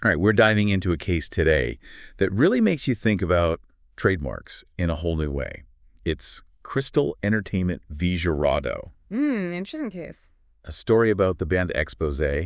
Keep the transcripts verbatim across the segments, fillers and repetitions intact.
All right, we're diving into a case today that really makes you think about trademarks in a whole new way. It's Crystal Entertainment v. Jurado. Hmm, interesting case. A story about the band Exposé,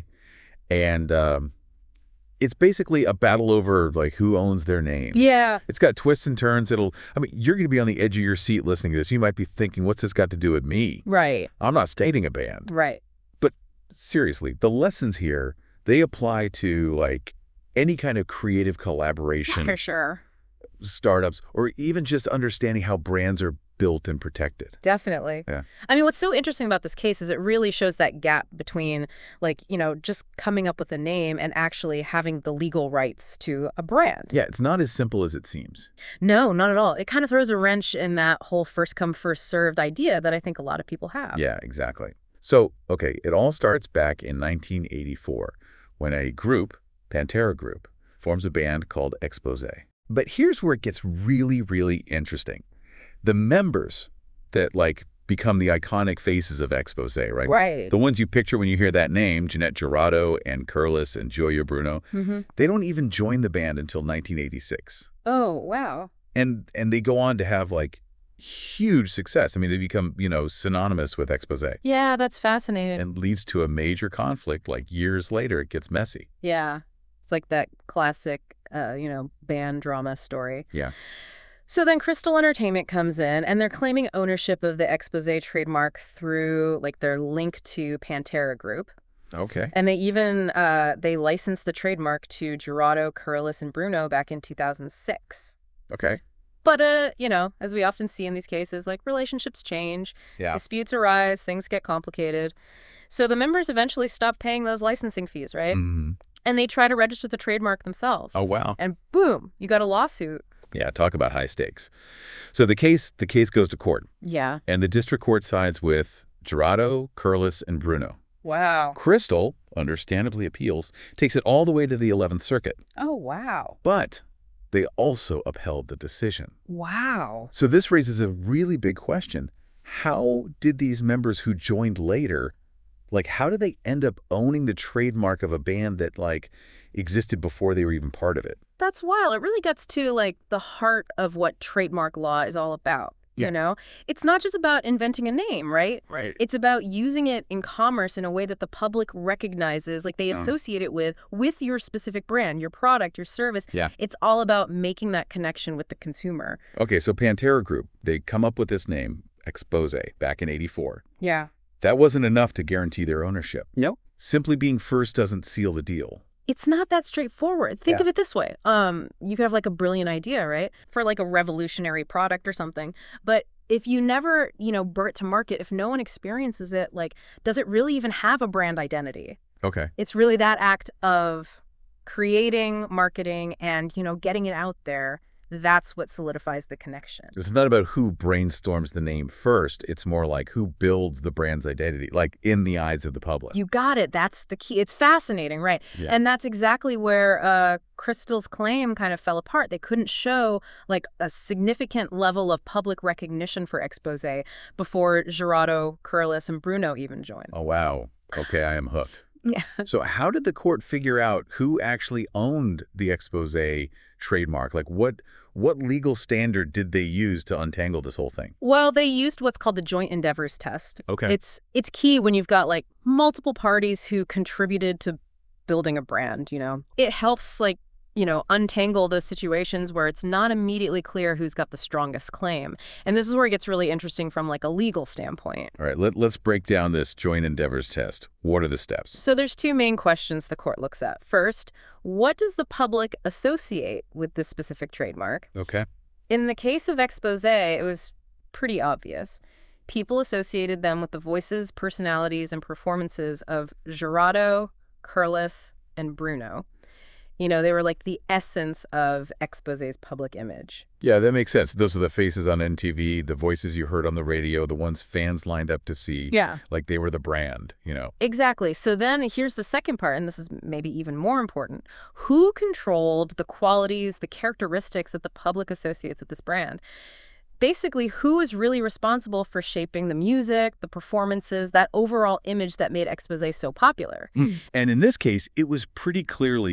and um, it's basically a battle over like who owns their name. Yeah. It's got twists and turns. It'll, I mean, you're going to be on the edge of your seat listening to this. You might be thinking, what's this got to do with me? Right. I'm not stating a band. Right. But seriously, the lessons here, they apply to like any kind of creative collaboration, For sure. startups, or even just understanding how brands are built and protected. Definitely. Yeah. I mean, what's so interesting about this case is it really shows that gap between, like, you know, just coming up with a name and actually having the legal rights to a brand. Yeah, it's not as simple as it seems. No, not at all. It kind of throws a wrench in that whole first come, first served idea that I think a lot of people have. Yeah, exactly. So, okay, it all starts back in nineteen eighty-four when a group, Pantera Group, forms a band called Exposé. But here's where it gets really, really interesting. The members that, like, become the iconic faces of Exposé, right? Right. The ones you picture when you hear that name, Jeanette Jurado and Curlis and Gioia Bruno, Mm-hmm. they don't even join the band until nineteen eighty-six. Oh, wow. And and they go on to have, like, huge success. I mean, they become, you know, synonymous with Exposé. Yeah, that's fascinating. And leads to a major conflict. Like, years later, it gets messy. Yeah. It's like that classic, uh, you know, band drama story. Yeah. So then Crystal Entertainment comes in, and they're claiming ownership of the Exposé trademark through, like, their link to Pantera Group. Okay. And they even, uh, they licensed the trademark to Jurado, Curlis, and Bruno back in two thousand six. Okay. But, uh, you know, as we often see in these cases, like, relationships change, Yeah. disputes arise, things get complicated. So the members eventually stop paying those licensing fees, right? Mm-hmm. And they try to register the trademark themselves. Oh, wow. And boom, you got a lawsuit. Yeah, talk about high stakes. So the case the case goes to court, Yeah. and the district court sides with Jurado, Curlis, and Bruno. Wow. Crystal, understandably appeals, takes it all the way to the eleventh Circuit. Oh, wow. But they also upheld the decision. Wow. So this raises a really big question. How did these members who joined later, like, how did they end up owning the trademark of a band that, like, existed before they were even part of it? That's wild. It really gets to, like, the heart of what trademark law is all about. Yeah. You know, it's not just about inventing a name, right? Right. It's about using it in commerce in a way that the public recognizes, like they Um. associate it with, with your specific brand, your product, your service. Yeah. It's all about making that connection with the consumer. Okay, so Pantera Group, they come up with this name, Exposé, back in eighty-four. Yeah. That wasn't enough to guarantee their ownership. Nope. Simply being first doesn't seal the deal. It's not that straightforward. Think Yeah. of it this way. Um, you could have like a brilliant idea, right? For like a revolutionary product or something. But if you never, you know, bring it to market, if no one experiences it, like, does it really even have a brand identity? Okay. It's really that act of creating, marketing, and, you know, getting it out there. That's what solidifies the connection. It's not about who brainstorms the name first. It's more like who builds the brand's identity, like in the eyes of the public. You got it. That's the key. It's fascinating, right? Yeah. And that's exactly where uh, Crystal's claim kind of fell apart. They couldn't show like a significant level of public recognition for Exposé before Jurado, Curlis, and Bruno even joined. Oh, wow. Okay, I am hooked. Yeah. So how did the court figure out who actually owned the Exposé trademark? Like, what what legal standard did they use to untangle this whole thing? Well, they used what's called the joint endeavors test. Okay. It's it's key when you've got like multiple parties who contributed to building a brand, you know. It helps like, you know, untangle those situations where it's not immediately clear who's got the strongest claim. And this is where it gets really interesting from like a legal standpoint. All right, let, let's break down this joint endeavors test. What are the steps? So there's two main questions the court looks at. First, what does the public associate with this specific trademark? Okay. In the case of Exposé, it was pretty obvious. People associated them with the voices, personalities, and performances of Jurado, Curlis, and Bruno. You know, they were like the essence of Exposé's public image. Yeah, that makes sense. Those are the faces on N T V, the voices you heard on the radio, the ones fans lined up to see. Yeah. Like they were the brand, you know. Exactly. So then here's the second part, and this is maybe even more important. Who controlled the qualities, the characteristics that the public associates with this brand? Basically, who is really responsible for shaping the music, the performances, that overall image that made Exposé so popular? Mm. And in this case, it was pretty clearly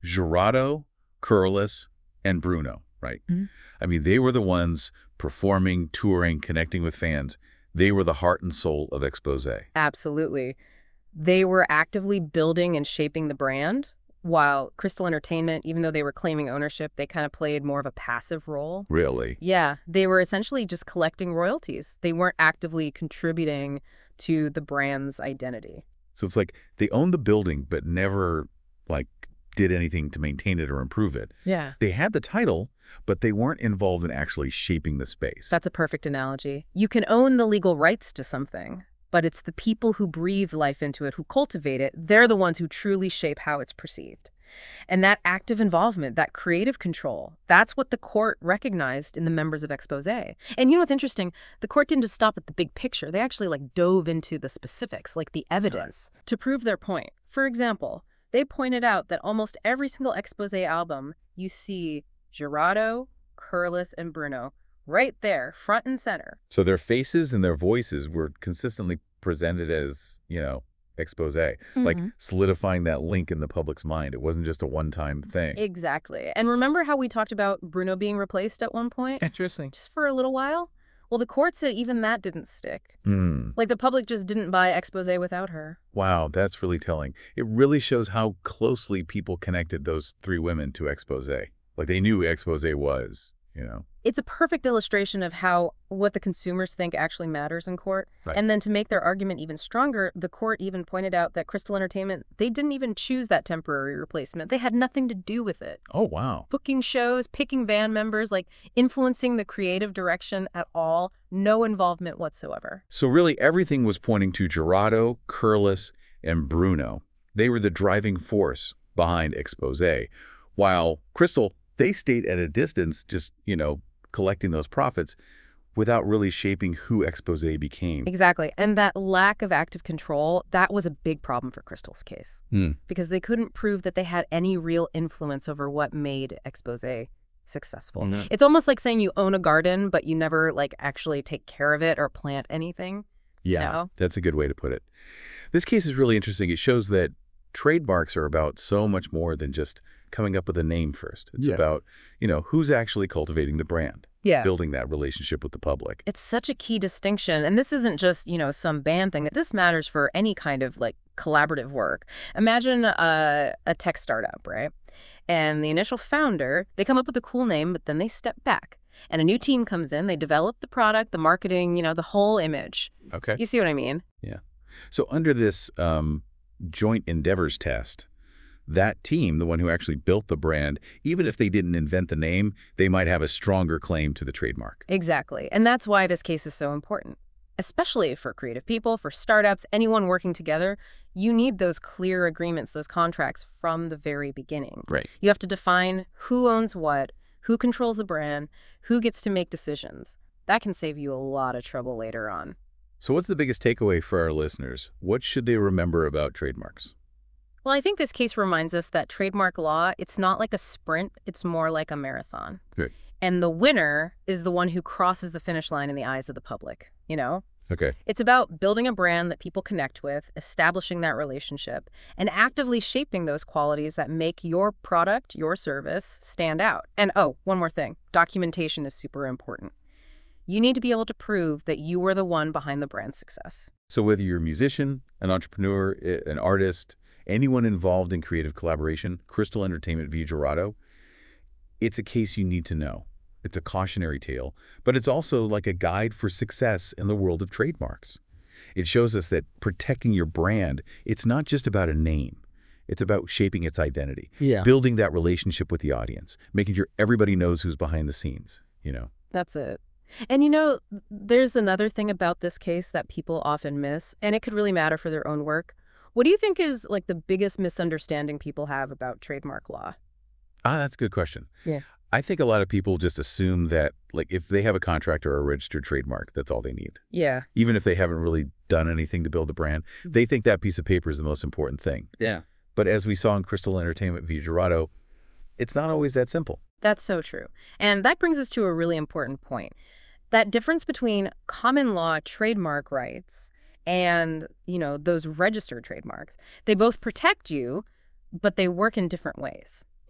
Jurado, Curlis, and Bruno, right? Mhm. I mean, they were the ones performing, touring, connecting with fans. They were the heart and soul of Exposé. Absolutely. They were actively building and shaping the brand, while Crystal Entertainment, even though they were claiming ownership, they kind of played more of a passive role. Really? Yeah, they were essentially just collecting royalties. They weren't actively contributing to the brand's identity. So it's like they owned the building, but never, like, did anything to maintain it or improve it. Yeah. They had the title, but they weren't involved in actually shaping the space. That's a perfect analogy. You can own the legal rights to something, but it's the people who breathe life into it, who cultivate it, they're the ones who truly shape how it's perceived. And that active involvement, that creative control, that's what the court recognized in the members of Exposé. And you know what's interesting? The court didn't just stop at the big picture. They actually like dove into the specifics, like the evidence, right, to prove their point. For example, they pointed out that almost every single Exposé album, you see Jurado, Curlis, and Bruno right there, front and center. So their faces and their voices were consistently presented as, you know, Exposé, Mm-hmm. like solidifying that link in the public's mind. It wasn't just a one-time thing. Exactly. And remember how we talked about Bruno being replaced at one point? Interesting. Just for a little while? Well, the court said even that didn't stick. Mm. Like the public just didn't buy Exposé without her. Wow, that's really telling. It really shows how closely people connected those three women to Exposé. Like they knew who Exposé was, you know. It's a perfect illustration of how what the consumers think actually matters in court. Right. And then to make their argument even stronger, the court even pointed out that Crystal Entertainment, they didn't even choose that temporary replacement. They had nothing to do with it. Oh, wow. Booking shows, picking band members, like influencing the creative direction at all, no involvement whatsoever. So really everything was pointing to Jurado, Curlis, and Bruno. They were the driving force behind Exposé, while Crystal, they stayed at a distance, just, you know, collecting those profits without really shaping who Exposé became. Exactly. And that lack of active control, that was a big problem for Crystal's case. Hmm. Because they couldn't prove that they had any real influence over what made Exposé successful. Mm-hmm. It's almost like saying you own a garden, but you never like actually take care of it or plant anything. Yeah, you know? That's a good way to put it. This case is really interesting. It shows that trademarks are about so much more than just coming up with a name first. It's Yeah. about, you know, who's actually cultivating the brand, Yeah. building that relationship with the public. It's such a key distinction. And this isn't just, you know, some band thing. This matters for any kind of like collaborative work. Imagine a, a tech startup, right? And the initial founder, they come up with a cool name, but then they step back. And a new team comes in, they develop the product, the marketing, you know, the whole image. Okay. You see what I mean? Yeah. So under this um, joint endeavors test, that team, the one who actually built the brand, even if they didn't invent the name, they might have a stronger claim to the trademark. Exactly. And that's why this case is so important, especially for creative people, for startups, anyone working together. You need those clear agreements, those contracts from the very beginning. Right. You have to define who owns what, who controls the brand, who gets to make decisions. That can save you a lot of trouble later on. So what's the biggest takeaway for our listeners? What should they remember about trademarks? Well, I think this case reminds us that trademark law, it's not like a sprint, it's more like a marathon. Good. And the winner is the one who crosses the finish line in the eyes of the public, you know? Okay. It's about building a brand that people connect with, establishing that relationship, and actively shaping those qualities that make your product, your service, stand out. And oh, one more thing, documentation is super important. You need to be able to prove that you were the one behind the brand's success. So whether you're a musician, an entrepreneur, i- an artist, anyone involved in creative collaboration, Crystal Entertainment v. Jurado, it's a case you need to know. It's a cautionary tale, but it's also like a guide for success in the world of trademarks. It shows us that protecting your brand, it's not just about a name. It's about shaping its identity, Yeah. building that relationship with the audience, making sure everybody knows who's behind the scenes, you know? That's it. And you know, there's another thing about this case that people often miss, and it could really matter for their own work. What do you think is like the biggest misunderstanding people have about trademark law? Ah, that's a good question. Yeah. I think a lot of people just assume that, like, if they have a contract or a registered trademark, that's all they need. Yeah. Even if they haven't really done anything to build a brand, they think that piece of paper is the most important thing. Yeah. But as we saw in Crystal Entertainment v. Jurado, it's not always that simple. That's so true. And that brings us to a really important point. That difference between common law trademark rights and, you know, those registered trademarks, they both protect you, but they work in different ways.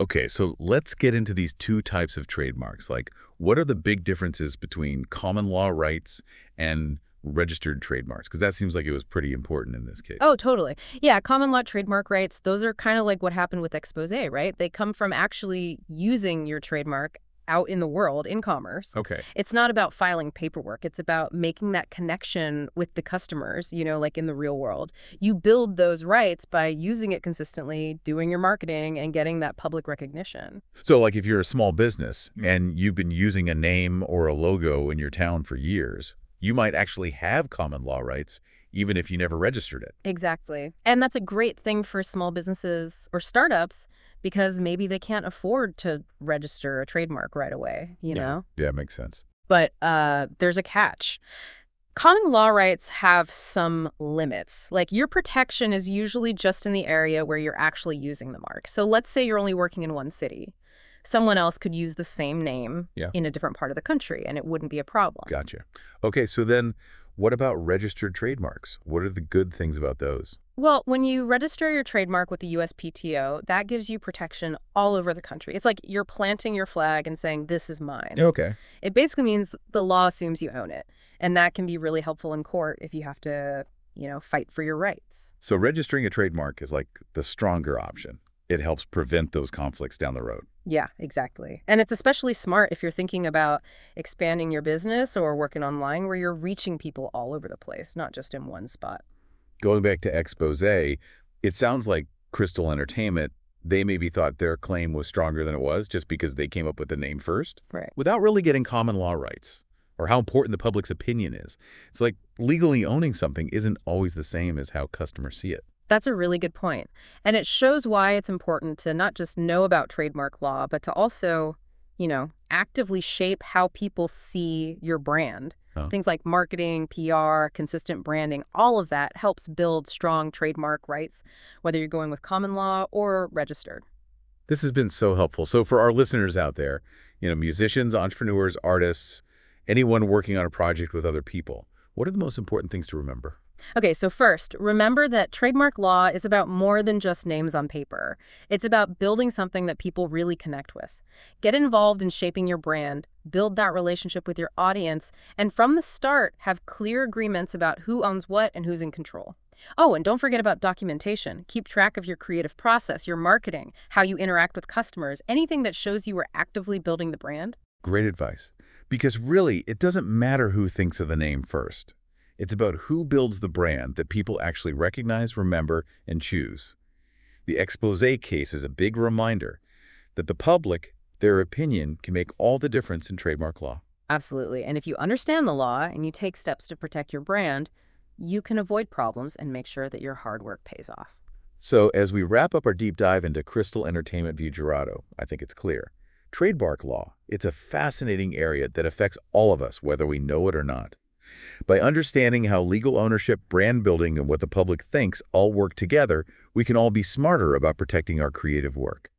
Okay, so let's get into these two types of trademarks. Like, what are the big differences between common law rights and registered trademarks? Because that seems like it was pretty important in this case. Oh, totally. Yeah, common law trademark rights, those are kind of like what happened with Expose, right? They come from actually using your trademark out in the world in commerce. Okay. It's not about filing paperwork. It's about making that connection with the customers, you know, like in the real world. You build those rights by using it consistently, doing your marketing, and getting that public recognition. So, like, if you're a small business and you've been using a name or a logo in your town for years, you might actually have common law rights even if you never registered it. Exactly. And that's a great thing for small businesses or startups because maybe they can't afford to register a trademark right away, you Yeah. know? Yeah, makes sense. But uh, there's a catch. Common law rights have some limits. Like your protection is usually just in the area where you're actually using the mark. So let's say you're only working in one city. Someone else could use the same name Yeah. in a different part of the country, and it wouldn't be a problem. Gotcha. Okay, so then what about registered trademarks? What are the good things about those? Well, when you register your trademark with the U S P T O, that gives you protection all over the country. It's like you're planting your flag and saying, this is mine. Okay. It basically means the law assumes you own it. And that can be really helpful in court if you have to, you know, fight for your rights. So registering a trademark is like the stronger option. It helps prevent those conflicts down the road. Yeah, exactly. And it's especially smart if you're thinking about expanding your business or working online where you're reaching people all over the place, not just in one spot. Going back to Expose, it sounds like Crystal Entertainment, they maybe thought their claim was stronger than it was just because they came up with the name first, Right. without really getting common law rights or how important the public's opinion is. It's like legally owning something isn't always the same as how customers see it. That's a really good point. And it shows why it's important to not just know about trademark law, but to also, you know, actively shape how people see your brand. Huh. Things like marketing, P R, consistent branding, all of that helps build strong trademark rights, whether you're going with common law or registered. This has been so helpful. So for our listeners out there, you know, musicians, entrepreneurs, artists, anyone working on a project with other people, what are the most important things to remember? Okay, so first, remember that trademark law is about more than just names on paper. It's about building something that people really connect with. Get involved in shaping your brand, build that relationship with your audience, and from the start, have clear agreements about who owns what and who's in control. Oh, and don't forget about documentation. Keep track of your creative process, your marketing, how you interact with customers, anything that shows you are actively building the brand. Great advice. Because really, it doesn't matter who thinks of the name first. It's about who builds the brand that people actually recognize, remember, and choose. The Expose case is a big reminder that the public, their opinion, can make all the difference in trademark law. Absolutely. And if you understand the law and you take steps to protect your brand, you can avoid problems and make sure that your hard work pays off. So as we wrap up our deep dive into Crystal Entertainment v. Jurado, I think it's clear. Trademark law, it's a fascinating area that affects all of us, whether we know it or not. By understanding how legal ownership, brand building, and what the public thinks all work together, we can all be smarter about protecting our creative work.